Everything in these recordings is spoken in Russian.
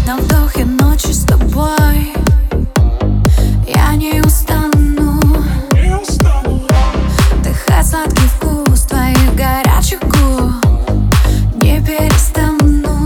на вдохе ночи с тобой. Я не устану вдыхать сладкий вкус твоих горячих губ. Не перестану.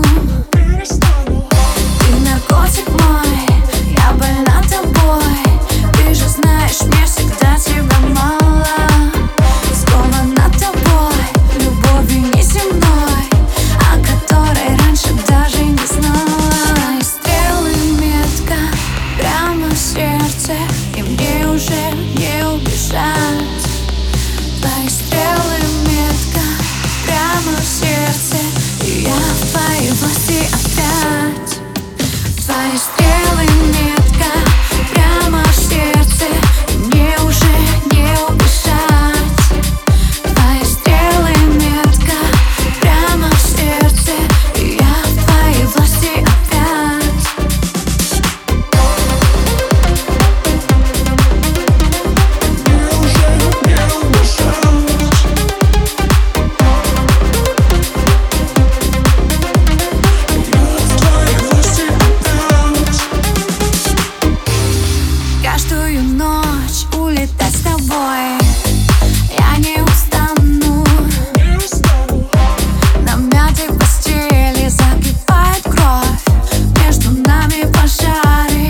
Ты наркотик мой, я больна тобой. Ты же знаешь, мне всегда тебя мало. Скована тобой, любовью неземной, о которой раньше даже не знала. Твои стрелы метка прямо в сердце, и мне уже не убежать. Твои стрелы метка прямо в сердце, и я в твоей власти опять. Твои стрелы метка прямо в сердце, и мне уже не убежать. Твои стрелы метка прямо в сердце, и я в твоей власти опять. Каждую ночь улетать с тобой. Я не устану. На мятой постели закипает кровь, между нами пожары.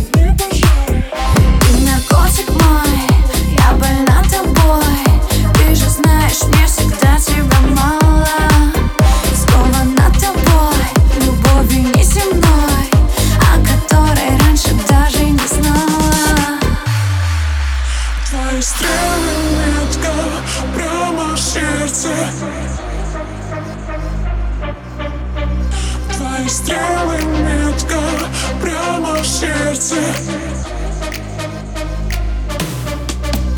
Ты наркотик мой, я больна тобой. Ты же знаешь, мне всегда тебя мало. Скована тобой, любовью неземной, о которой раньше даже не знала. Твои стрелы метка прямо в сердце. Твои стрелы метка прямо в сердце.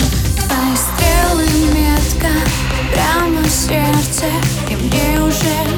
Твои стрелы метка прямо в сердце, и мне уже